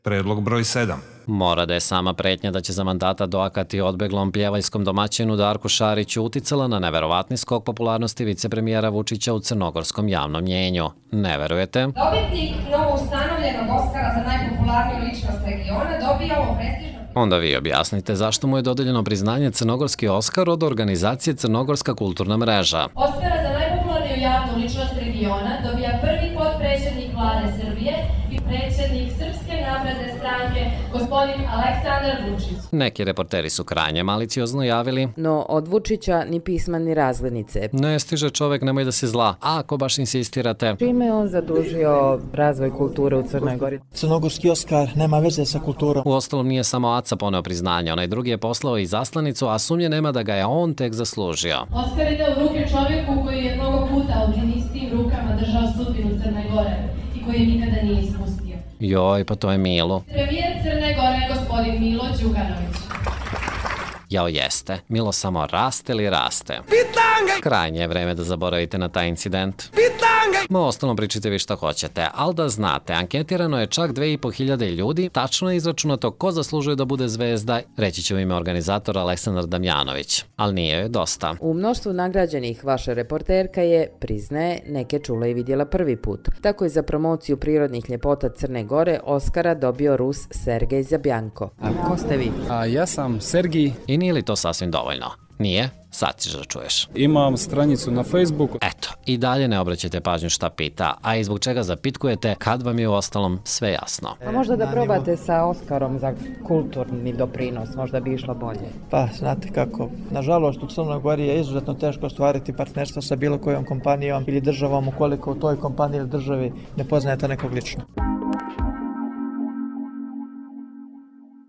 Predlog broj 7. Mora da je sama pretnja da će za mandata doakati odbeglom pljevaljskom domaćinu Darku Šariću uticala na neverovatni skok popularnosti vicepremijera Vučića u crnogorskom javnom mnjenju. Ne verujete? Dobitnik novo ustanovljenog Oskara za najpopularniju ličnost regiona dobija ovo prestižno... Onda vi objasnite zašto mu je dodeljeno priznanje Crnogorski Oskar od organizacije Crnogorska kulturna mreža. Oskara za najpopularniju javnu ličnost regiona dobija prvi potpredsjednik vlade Srbije i predsjednik Srpske napredne stranke, gospodin Aleksandar Vučić. Neki reporteri su krajnje maliciozno javili: no od Vučića ni pisma ni razglednice. Ne stiže čovek, nemoj da se zla, a ako baš insistirate. Čime je on zadužio razvoj kulture u Crnoj Gori? Crnogorski Oskar nema veze sa kulturom. Uostalom nije samo Aca poneo priznanje, onaj drugi je poslao i zaslanicu, a sumnje nema da ga je on tek zaslužio. Oskar ide u ruke čovjeku koji je mnogo puta ovdje istim rukama držao sudbinu Crne Gore i koji je nikada nije ispustio. Joj, pa to je Milo. Premijer Crne Gore, gospodin Milo Đukanović. Jao jeste, Milo samo raste li raste. Pitangaj! Krajnje je vreme da zaboravite na taj incident. Pitangaj! Ma ostalom pričite vi šta hoćete, ali da znate, anketirano je čak 2500 ljudi, tačno je izračunato ko zaslužuje da bude zvezda, reći će u ime organizatora Aleksandar Damjanović, ali nije joj dosta. U mnoštvu nagrađenih vaša reporterka je, priznaje, neke čula i vidjela prvi put. Tako je za promociju prirodnih ljepota Crne Gore Oskara dobio Rus Sergej Zabjanko. A ko ste vi? Ja sam Sergij. I nije li to sasvim dovoljno? Nije? Sad ćeš da čuješ. Imam stranicu na Facebooku. Eto, i dalje ne obraćajte pažnju šta pita, a i zbog čega zapitkujete kad vam je u ostalom sve jasno. A možda da probate sa Oskarom za kulturni doprinos, možda bi išlo bolje. Pa, znate kako, nažalost u Crnoj Gori je izuzetno teško ostvariti partnerstvo sa bilo kojom kompanijom ili državom ukoliko u toj kompaniji ili državi ne poznajete nekog lično.